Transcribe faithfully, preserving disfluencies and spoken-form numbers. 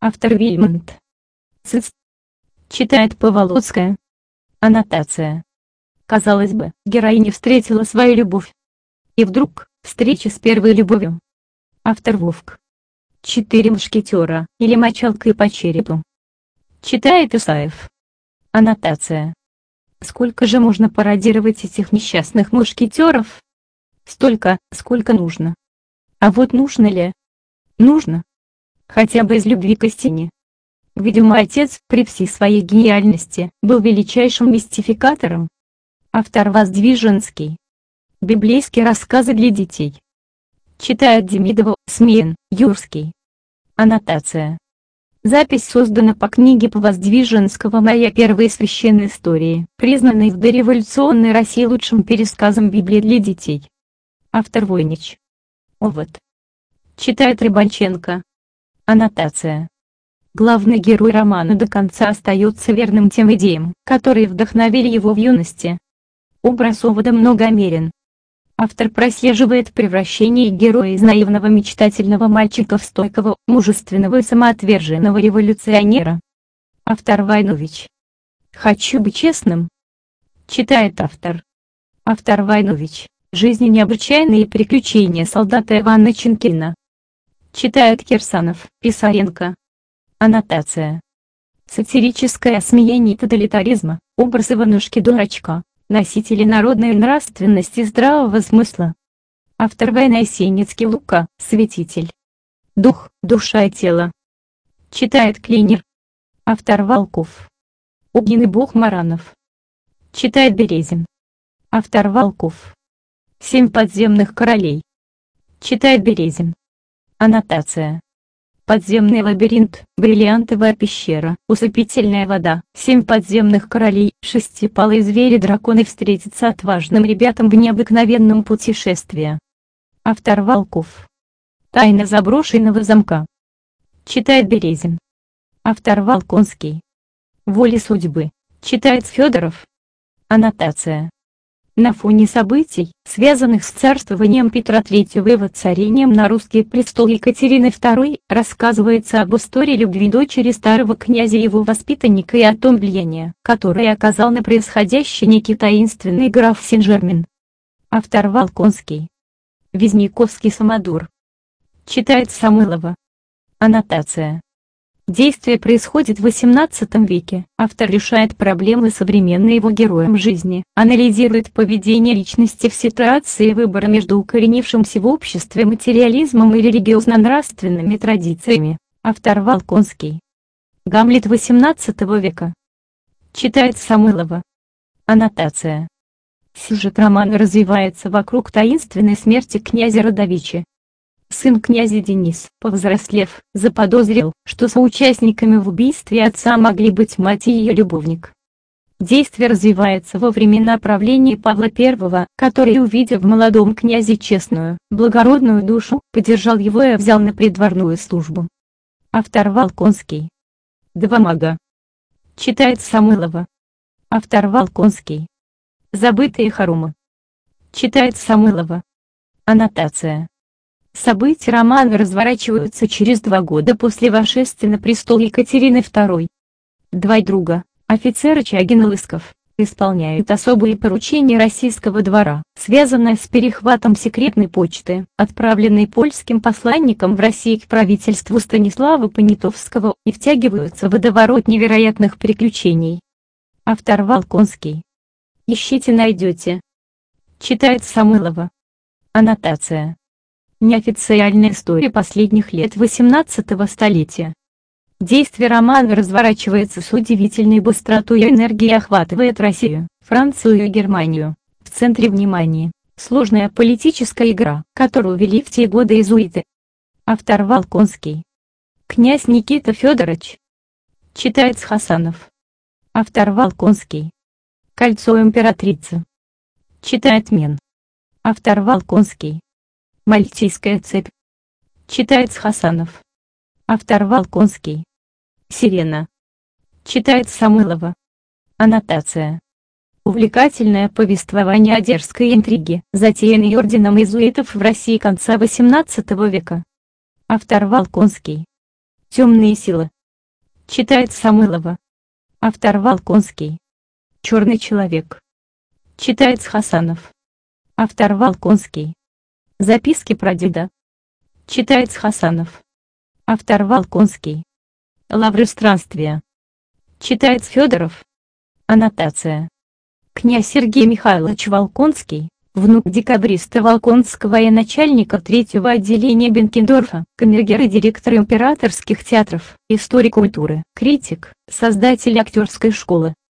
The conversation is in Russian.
Автор Вильмонт. Цыц. Читает Поволоцкая. Аннотация. Казалось бы, героиня встретила свою любовь. И вдруг, встреча с первой любовью. Автор Вовк. Четыре мушкетера, или мочалкой по черепу. Читает Исаев. Аннотация. Сколько же можно пародировать этих несчастных мушкетеров? Столько, сколько нужно. А вот нужно ли? Нужно. Хотя бы из любви к истине. Видимо, отец, при всей своей гениальности, был величайшим мистификатором. Автор Воздвиженский. Библейские рассказы для детей. Читает Демидова, Смеян, Юрский. Аннотация. Запись создана по книге Воздвиженского «Моя первая священная история», признанной в дореволюционной России лучшим пересказом Библии для детей. Автор Войнич. Овод. Читает Рыбаченко. Аннотация. Главный герой романа до конца остается верным тем идеям, которые вдохновили его в юности. Образ Овода многомерен. Автор прослеживает превращение героя из наивного мечтательного мальчика в стойкого, мужественного и самоотверженного революционера. Автор Войнович. «Хочу быть честным». Читает автор. Автор Войнович. «Жизнь и необычайные приключения солдата Ивана Ченкина». Читает Кирсанов, Писаренко. Аннотация. Сатирическое осмеяние тоталитаризма, образ Иванушки-дурачка, носители народной нравственности и здравого смысла. Автор Вознесенецкий Лука, святитель. Дух, душа и тело. Читает Клинер. Автор Волков. Огненный бог Маранов. Читает Березин. Автор Волков. Семь подземных королей. Читает Березин. Аннотация. Подземный лабиринт, бриллиантовая пещера, усыпительная вода, семь подземных королей, шестипалые звери-драконы встретятся отважным ребятам в необыкновенном путешествии. Автор Волков. Тайна заброшенного замка. Читает Березин. Автор Волконский. Воля судьбы. Читает Федоров. Аннотация. На фоне событий, связанных с царствованием Петра Третьего и воцарением на русский престол Екатерины Второй, рассказывается об истории любви дочери старого князя и его воспитанника и о том влиянии, которое оказал на происходящее некий таинственный граф Сен-Жермен. Автор Волконский. Визняковский самодур. Читает Самойлова. Аннотация. Действие происходит в восемнадцатом веке. Автор решает проблемы современной его героям жизни, анализирует поведение личности в ситуации выбора между укоренившимся в обществе материализмом и религиозно-нравственными традициями. Автор Волконский. Гамлет восемнадцатого века. Читает Самойлова. Аннотация. Сюжет романа развивается вокруг таинственной смерти князя Родовича. Сын князя Денис, повзрослев, заподозрил, что соучастниками в убийстве отца могли быть мать и ее любовник. Действие развивается во времена правления Павла Первого, который, увидев в молодом князе честную, благородную душу, поддержал его и взял на придворную службу. Автор Волконский. Два мага. Читает Самойлова. Автор Волконский. Забытые хоромы. Читает Самойлова. Аннотация. События романа разворачиваются через два года после восшествия на престол Екатерины Второй. Два друга, офицеры Чагин и Лысков, исполняют особые поручения российского двора, связанные с перехватом секретной почты, отправленной польским посланником в Россию к правительству Станислава Понятовского, и втягиваются в водоворот невероятных приключений. Автор Волконский. Ищите, найдете. Читает Самойлова. Аннотация. Неофициальная история последних лет восемнадцатого столетия. Действие романа разворачивается с удивительной быстротой и энергией и охватывает Россию, Францию и Германию. В центре внимания – сложная политическая игра, которую вели в те годы иезуиты. Автор Волконский. Князь Никита Федорович. Читает Хасанов. Автор Волконский. Кольцо императрицы. Читает Мен. Автор Волконский. Мальтийская цепь. Читает Хасанов. Автор Волконский. Сирена. Читает Самойлова. Аннотация. Увлекательное повествование о дерзкой интриге, затеянной орденом иезуитов в России конца восемнадцатого века. Автор Волконский. Темные силы. Читает Самойлова. Автор Волконский. Черный человек. Читает Хасанов. Автор Волконский. Записки прадеда. Читает Хасанов. Автор Волконский. Лавры странствия. Читает Федоров. Аннотация. Князь Сергей Михайлович Волконский, внук декабриста Волконского, военачальника третьего отделения Бенкендорфа, камергера и директора императорских театров, историк культуры, критик, создатель актерской школы.